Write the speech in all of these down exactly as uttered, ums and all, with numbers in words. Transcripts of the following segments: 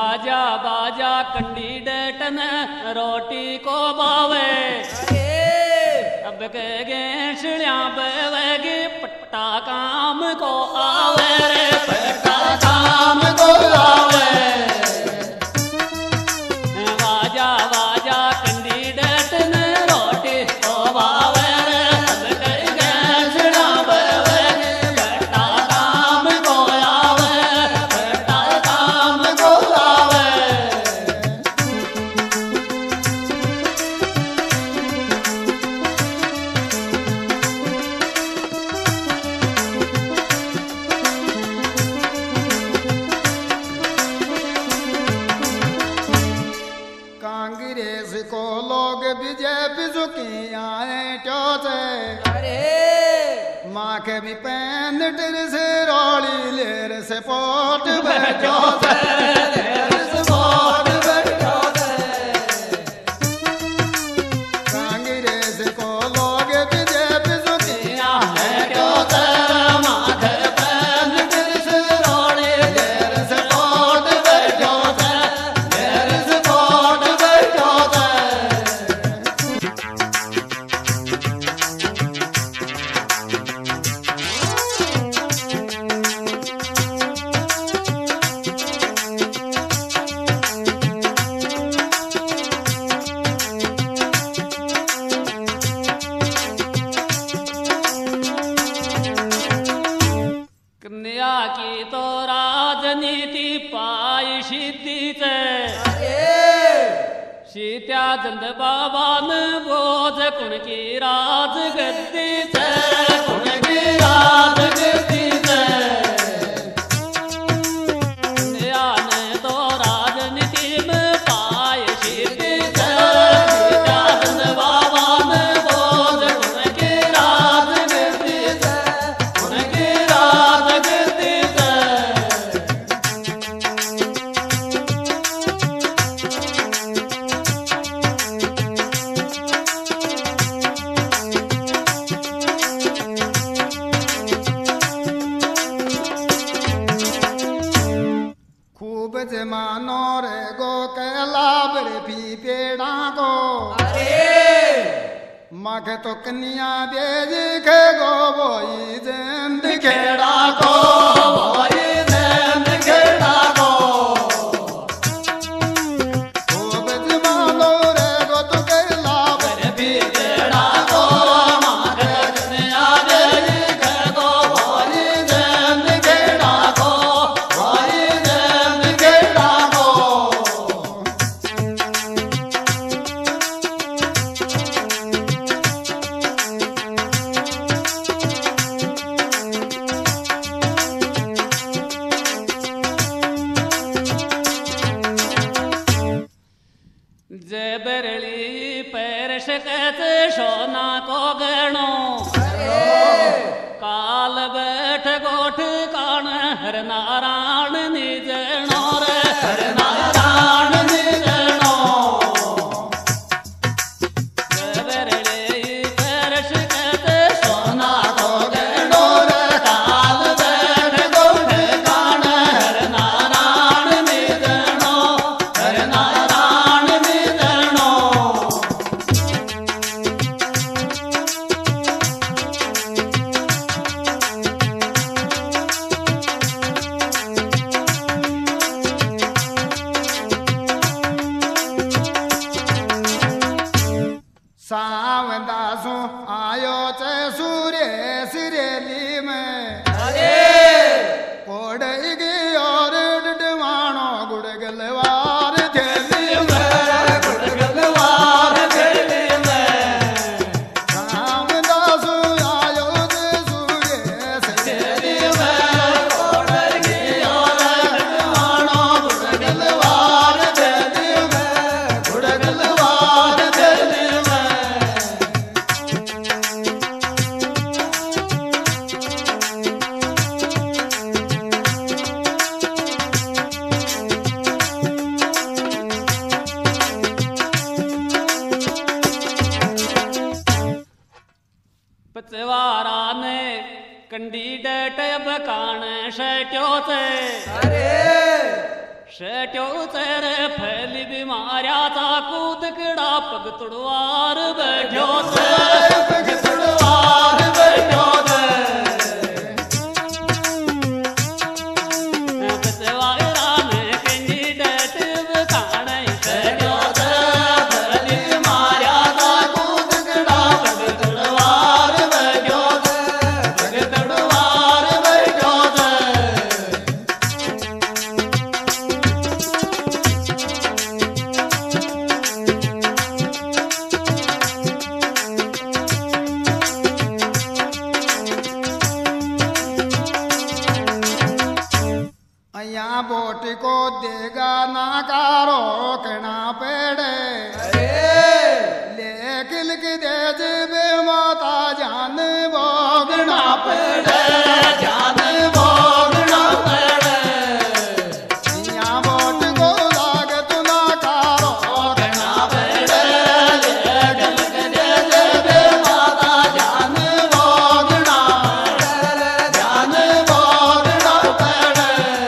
बाजा बाजा कैंडिडेट ने रोटी को बावे अब के गेंसड़िया बेवेगी पट्टा काम को आवे रे पट्टा काम को आवे बाजा बाजा कैंडिडेट ने रोटी को बावे रे अब के गेंसड़िया बेवेगी पट्टा काम को आवे पट्टा काम को आवे कांग्रेस को लोग बीजेपी झुकी आए टोचे माँ के भी पैन टर से रोली लेर से पोट बैठो से लेर से पोट बैठो से कांग्रेस को लोग बीजेपी झुकी आए टोचे माँ के पैन टर से रोली लेर से पोट बैठो से लेर से पोट बैठो से कन्या की तो राजनीति पाई सिद्धि से सीत्या चंद बाबा ने बोझ कुण की राज गद्दी से कुण की राज गद्दी से कन्या ने तो राजनीति में पाई सिद्धि से सीत्या चंद बाबा ने बोझ कुण की राज गद्दी से कुण की राज गद्दी से खूब जमानो रे गो कैलाब रे पी पेड़ा को मग तो कन्या बेज के गो बोई जिंद खेड़ा को बोई जिंद खेड़ा को खूब जमानो रे गो तो कैलाब रे पी पेड़ा को मग कन्या बेज के गो बोई जिंद खेड़ा को बोई जिंद खेड़ा को जय बरली पैर शकत सोना को गणो काल बैठ गोठ कान हर नारायण निजनो रे हर नारायण निजनो जय बरली पैर शकत सोना को गणो रे काल बैठ गोठ कान हर नारायण निजनो हर नारायण निजनो सावदासो आयो चे सूर्य सिरेली में कोड़ई की और डडवाणो गुड़गलवार थेली में गुड़गलवार थेली में सावदासो आयो चे सूर्य सिरेली में कोड़ई की और डडवाणो गुड़गलवार थेली में गुड़गलवार थेली में पचवारा ने कैंडिडेट अब कान शट्यो से शेट्यो चेर फैली बीमाऱ्याचा कूदकडा पग तुडवार बैठ्यो पग तुडवार बैठ्यो बोट को देगा नाकारो कना पेड़े लेकिन की देज बे माता जान भोगना पेड़े जान भोगना पेड़े यहाँ बोट को लाग तू नाकारो कना पेड़े लेकिन की देज बे माता जान भोगना जान भोगना पेड़े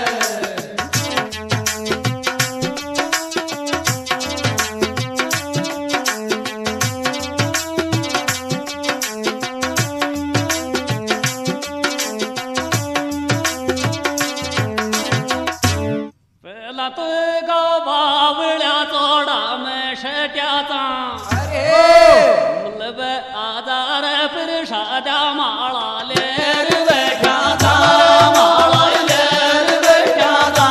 तो गावावळ्या तोडा में शेट्याचा मुलब आजार फिरशाद्या माळा लेर बैठ्याचा माळा लेर बैठ्याचा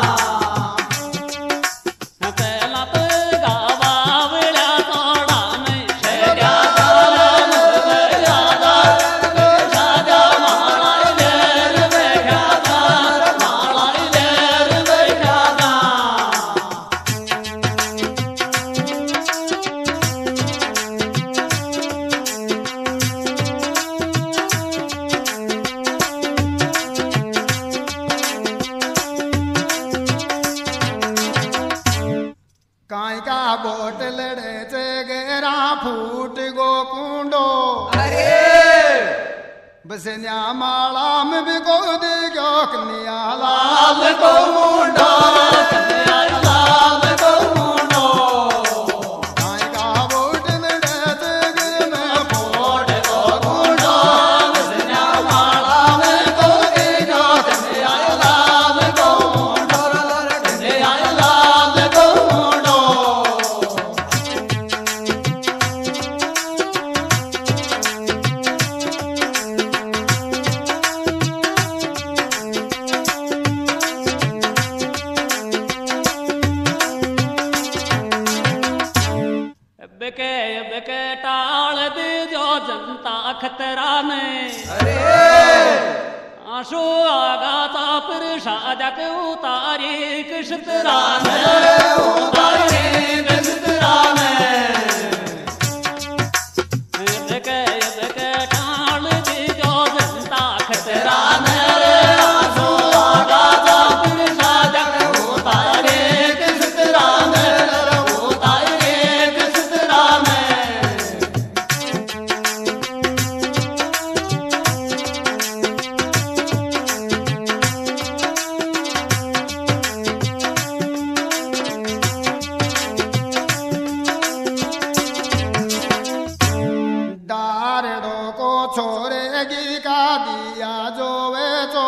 पेला तो गावावळ्या तोडा में शेट्याचा मुलब आजार फिरशाद्या माळा लेर बैठ्याचा माळा लेर बैठ्याचा काई का बोट लड़े चे गेरा फूट गो कुंडो बसन्या माला में भी को दे गयो कन्या लाल को मुंडो कन्या लाल को मुंडो काई का बोट लड़े चे गे में फूट गो कुंडो बसन्या माला में को दे गयो कन्या लाल को मुंडो कन्या लाल को मुंडो बेके बेके टाल दे जो जनता खतरा में आशो आगाता पर शाजक उतारी किशतरा में उतारी किशतरा में बेके बेके टाल दे जो जनता खतरा में आशो आगाता पर शाजक उतारी किशतरा में उतारी किशतरा में डारड़ो को छोड़ेगी का दिया जो वे तो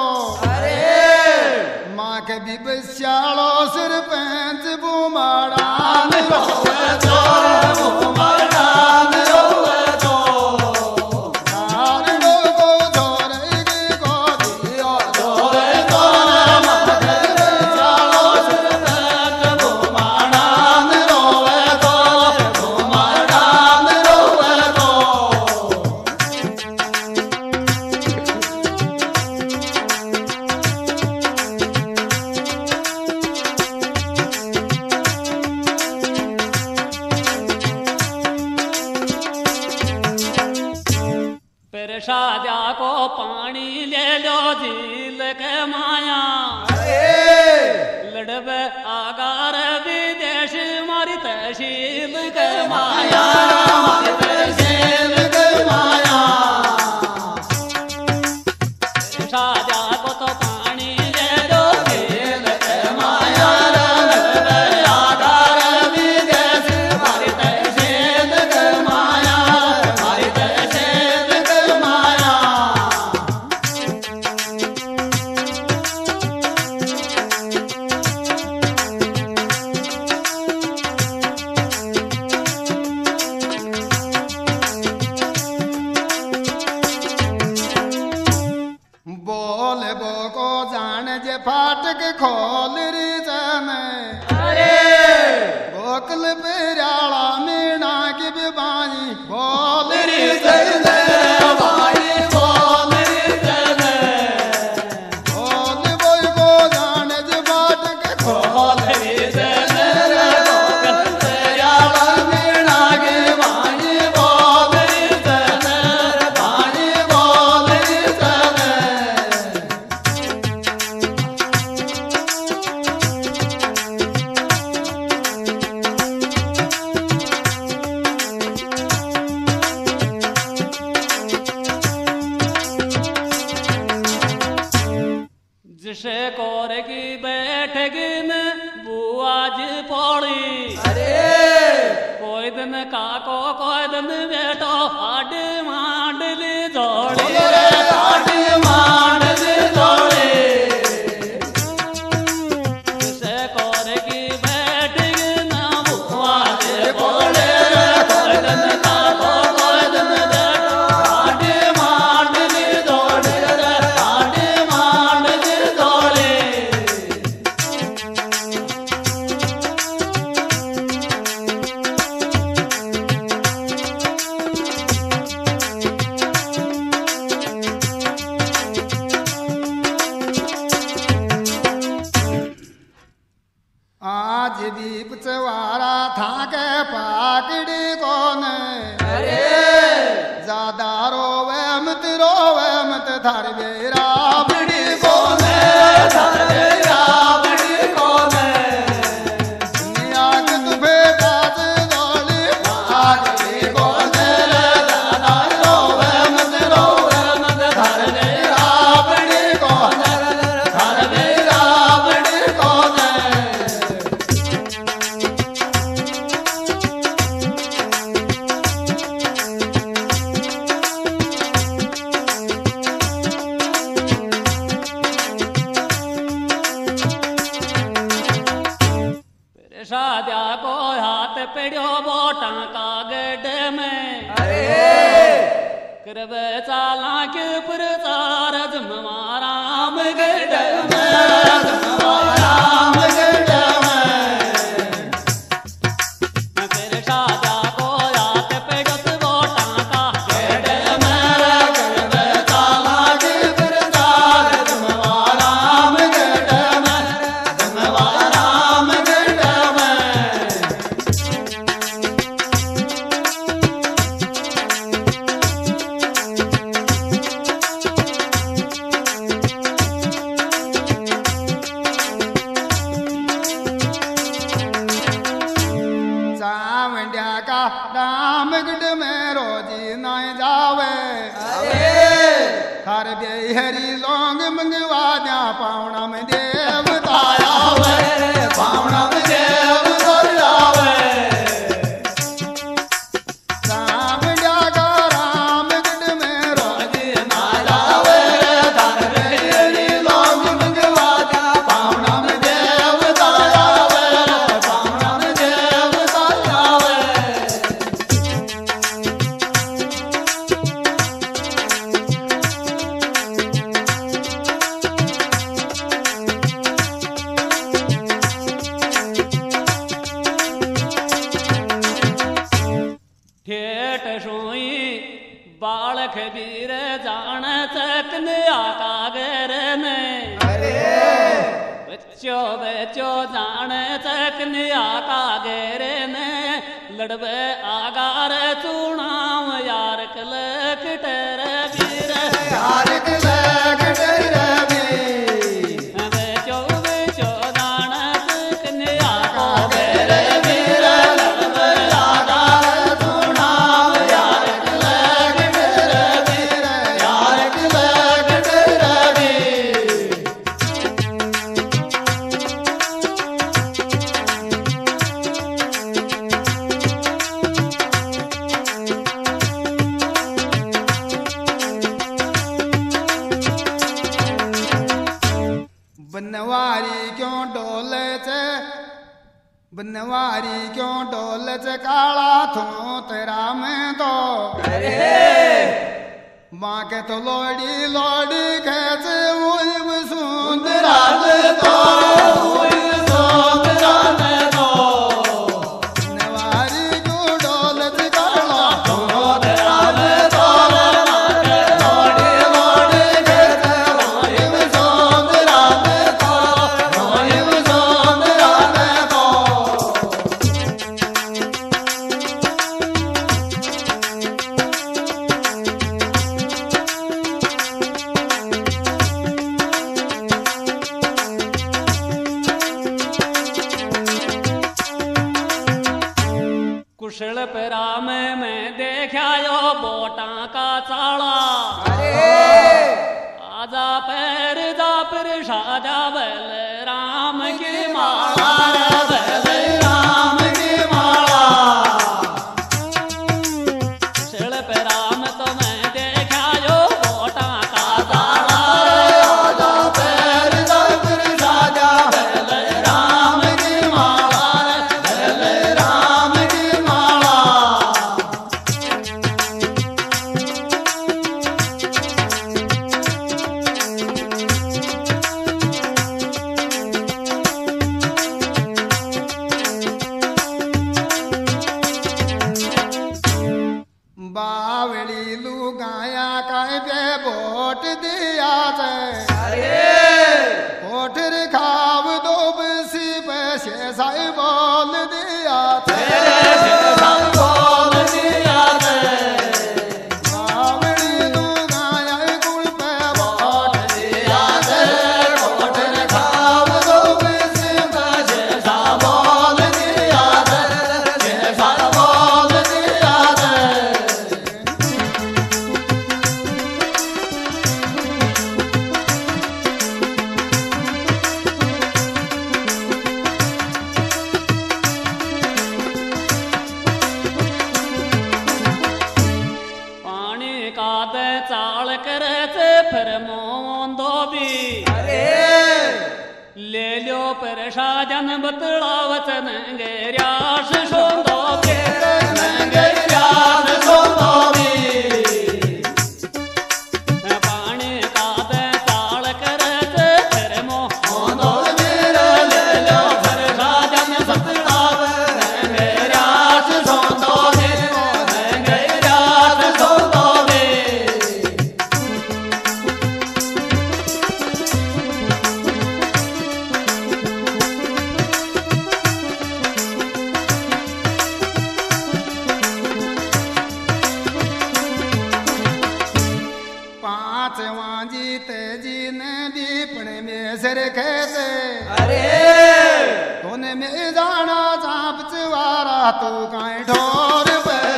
माँ के भी बस्यालो सिर पेंच बुमाड़ान रोवे तो बुमाड़ान रोवे तो डारड़ो को छोड़ेगी को दिया जो वे तो माँ के बस्यालो सिर पेंच बुमाड़ान रोवे तो बुमाड़ान रोवे तो शाजा को पानी ले लो झील के माया लड़ब आगार विदेश मारी तहसील के माया मारी तहसील के माया शाजा को तो पानी ले लो झील के माया बकल पेराला मीणा की बिबानी बोल रे जय भाई बोल रे जय बोल बोल को जाने ज बाट के बोल रे जय बकल पेराला मीणा की बिबानी बोल रे जय भाई बोल रे जय जिसे कौर की बैठक में बुआज पौड़ी अरे कोई दिन काको कोई दिन बेटो आड मांडल जोड़ी आड मांडल जोड़ी जिसे कौर की बैठक में बुआज पौड़ी कोई दिन काको कोई दिन बेटो आड मांडल जोड़ी आड मांडल जोड़ी आज भी पचवारा था के पाकड़ी कौन अरे ज्यादा रोवे मत रोवे मत धर बेरा बड़ी कौन धर बेरा बड़ी कौन आग तू बेटा दौड़ी आग भी कौन ज्यादा रोवे मत रोवे मत धर बेरा बड़ी कौन धर बेरा बड़ी कौन शाद्या को हाथ पेड़ो बोटा का गड में अरे करवे चाला के प्रचार जमवाराम गड में राम गढ़ में फिर शाद्या को हाथ पेड़ो बोटा का गड गढ़ करवे ताला के प्रचार जमवा राम गढ़ में जमवा राम गढ़ में चावंड्या का रामगढ़ में रोजी न जावे हर बेहरी लोंग मंगवा द्या पावना में देवता आवे पावना में देवता आवे चावंड्या का रामगढ़ में रोजी न जावे हर बेहरी लोंग मंगवा द्या पावना में देवता आवे पावना में देवता आवे ठेठ सोई बालक वीर जान तकन आकागर में अरे बच्चो बच्चो जान तकन आकागर में लड़वे आगार चुनाव यार कलक टर वीर यार कलक डरबी बच्चो बच्चो जान तकन आकागर वीर लड़वे आगार चुनाव यार कलक डरबी यार कलक डरबी बनवारी क्यों डोले छे बनवारी क्यों डोले छे काला थू तेरा में तो माँ के तो लोड़ी लोड़ी खेच मुझ सुंदरा तो मुझ सुंदरा तो कुशल पराम में देखा यो बोटा का चाला आजा पैर जा पर शाजा बल राम की माला बल राम की माला कुशल पराम तो मैं देखा यो बोटा का चाला आजा पैर जा पर शाजा बल राम की माला बल राम की माला बावली लुगाया काय पे बोट दिया से कोठर खाव दो बसी पैसे साई बोल दिया बोल दिया बावली लुगाया गुल पे बोट दिया कोठर खाव दो बसी पैसे सा बोल दिया सा बोल दिया पानी का दे चाल करे थे फिर मोन धोबी ले लो पर शाजन बतलावत नंगेरियाश सोंदो के नंगेरियाश सोंदो पानी का दे चाल करे थे फिर मोन धोबी ले लो पर शाजन बतलावत नंगेरियाश सोंदो नंगेरियाश सोंदो पांच वाजी तेजी ने दीपण में सिर कैसे तूने में जाना चाप चवारा तू काई ठोर पर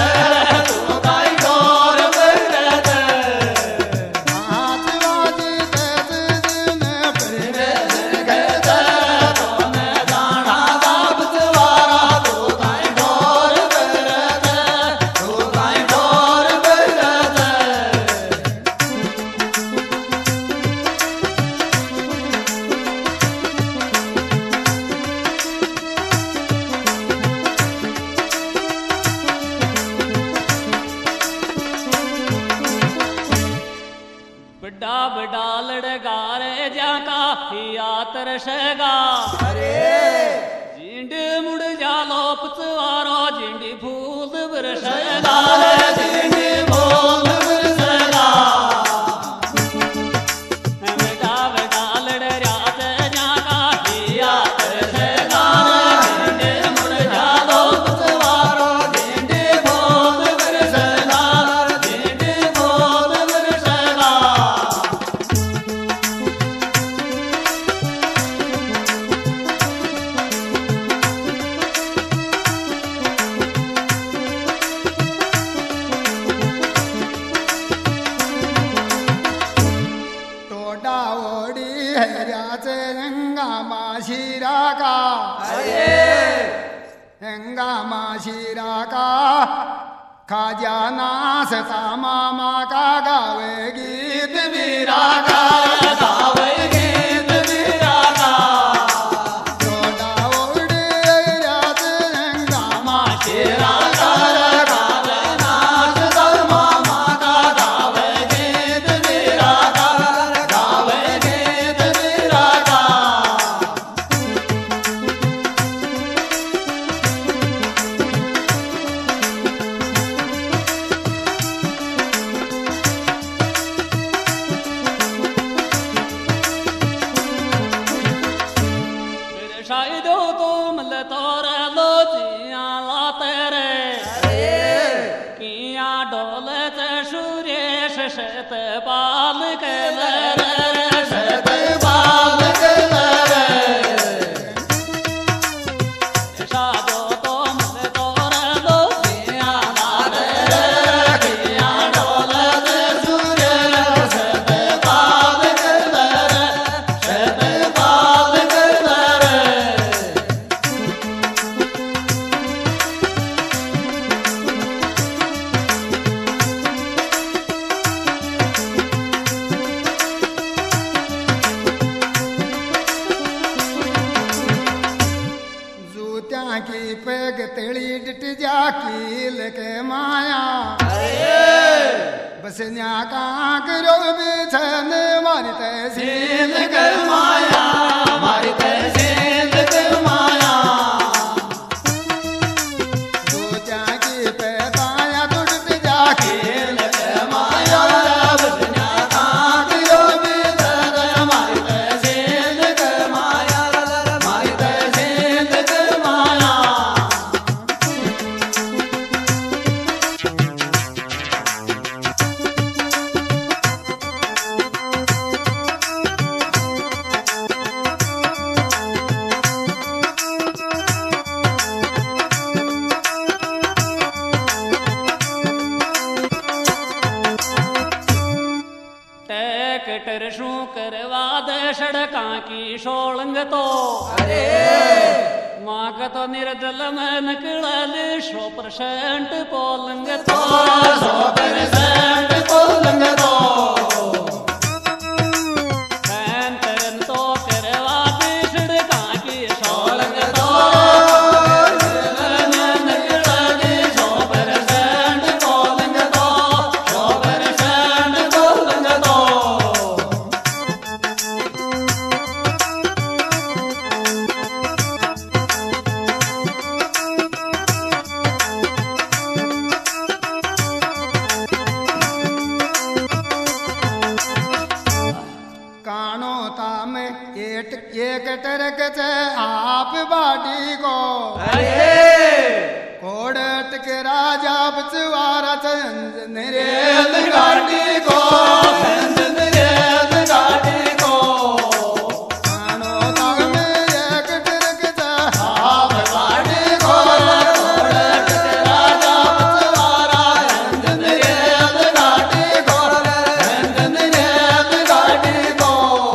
पांच वाजी तेजी ने पर में सिर कैसे तूने जाना चाप चवारा तू काई ठोर पर तू काई ठोर पर बड़ा बड़ा लड़गारे जाका हिया तरसगा जिंड मुड़ जालो पचवारो जिंडी फूल बरसगा जिंडी फूल बरसगा बड़ा बड़ा लड़राज जाका हिया तरसगा जिंड मुड़ जालो पचवारो जिंडी फूल बरसगा जिंडी फूल बरसगा टोडा ओडी हैराचे रंगा माशीरा का रंगा माशीरा का खाजा नास मामा का गावे गीत वीरा का गावे गीत वीरा का टोडा ओडी हैराचे रंगा माशीरा का गावे नाच मामा का गावे गीत वीरा का गावे गीत वीरा का शायदो तुम ले तोरे लो जिया लाते रे किया डोले ते सूर्य शत बाल के ले शत बाल के ले शादो तुम ले तोरे त्या की पेग तेली डिट जा की लेके माया बस न्या का करो बिछन मारी तहसील कर माया मारी तहसील कर माया दो त्या की पैदाया तो डिट जा की लेके माया बस न्या का करो बिछन मारी तहसील कर माया मारी तहसील कर माया ट्रैक्टर शू करवा दे सड़का की सोलंग तो अरे माँ का तो निर्जल में निकल सौ परसेंट पोलंग तो सौ परसेंट पोलंग तो तरन तो करवा दे सड़का की सोलंग तो निकल सौ परसेंट पोलंग तो सौ परसेंट पोलंग तो कानो ताम एक एक टरक से आप बाटी को कोड़ट के राजा बचवारा चंद नरेल गाड़ी को चंद नरेल गाड़ी को कानो ताम एक टरक से आप बाटी को कोड़ट के राजा बचवारा चंद नरेल गाड़ी को चंद नरेल गाड़ी को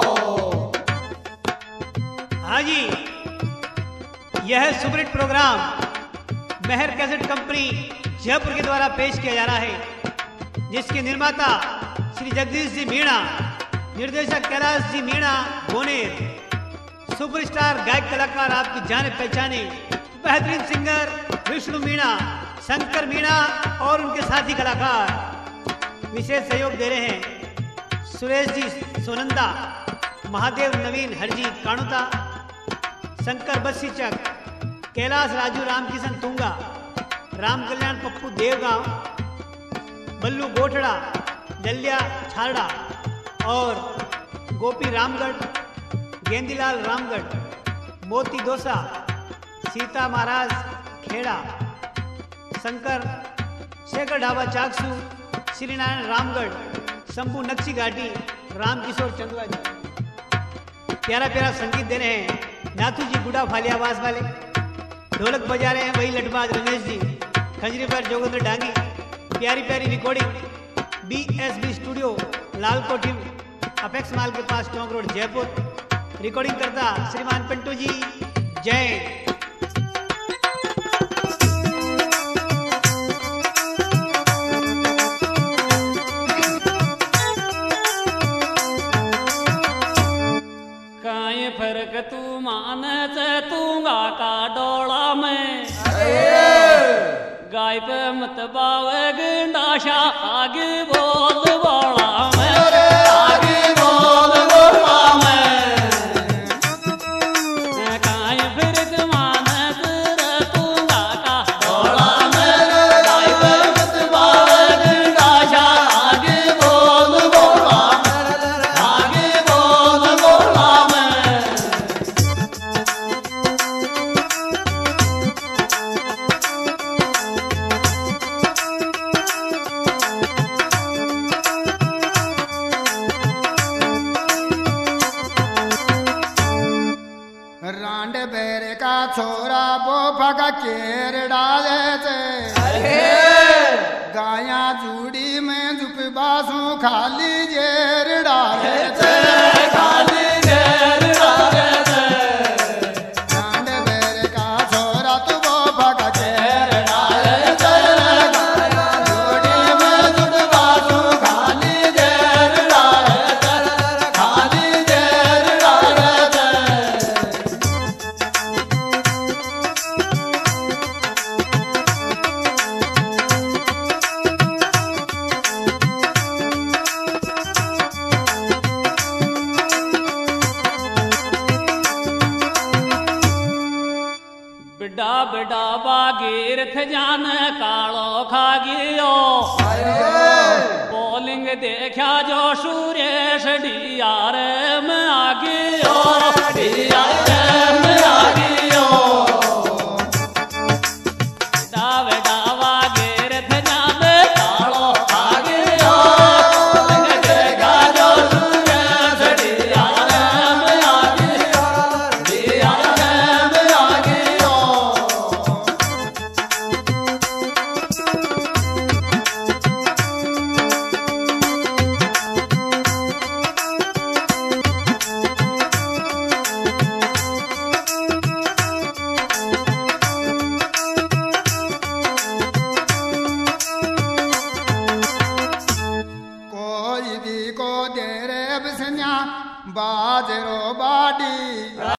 हाँ जी, यह superhit program Mehar cassette company Jaipur के द्वारा पेश किया जा रहा है, जिसके निर्माता श्री जगदीश जी मीणा, निर्देशक कैलाश जी मीणा बोनेर, सुपरस्टार गायक कलाकार आपकी जाने पहचाने बेहतरीन सिंगर विष्णु मीणा, शंकर मीणा और उनके साथी कलाकार। विशेष सहयोग दे रहे हैं सुरेश जी सोनंदा, महादेव नवीन हरजी काणुता, शंकर बस्सीचक, कैलाश राजू रामकिशन तुंगा, राम कल्याण पप्पू देवगांव, बल्लू गोठड़ा, जल्या छारड़ा और गोपी रामगढ़, गेंदीलाल रामगढ़, मोती दोसा, सीता महाराज खेड़ा, शंकर शेखर ढाबा चाकसू, श्री नारायण रामगढ़, शंभू नक्शी घाटी, रामकिशोर चंदुआ जी। प्यारा प्यारा संगीत दे रहे हैं नाथू जी गुड़ा फालिया आवाज वाले, ढोलक बजा रहे हैं वही लटबाज रमेश जी, खंजरी पर जोगेंद्र डांगी। प्यारी प्यारी recording B S B studio Lalkot Apex mall के पास टोंक रोड जयपुर। रिकॉर्डिंग करता श्रीमान पिंटू जी जय। काई फर्क तू मान चे तूंगा का डोला में गाय पे मत बावे गंडाशा आगे बोल बोला में आगे बोल बोला में काई फर्क मान चे तूंगा का डोला में गाय पे मत बावे गंडाशा आगे बोल बोला आगे बोल बोला रांड बेरे का छोरा वो भगा केर डाले थे गाया जूड़ी में जुप बासों खाली जेर डाले थे खाली जेर डाले थे रांड बेरे का छोरा तो वो भगा केर डाले थे गाया जूड़ी में जुप बासों खाली जेर डाले थे खाली जेर डाले थे बिड़ा बिड़ा बागीर थे जान कालो खा गियो पोलिंग देखा जो सुरेश डियार में आ गियो डियार में आ गियो बिड़ा बिड़ा बागीर थे जान कालो खा गियो पोलिंग देखा जो सुरेश डियार में आ गियो डियार में आ गियो कोई भी को दे रे बिसन्या बाजरो बाडी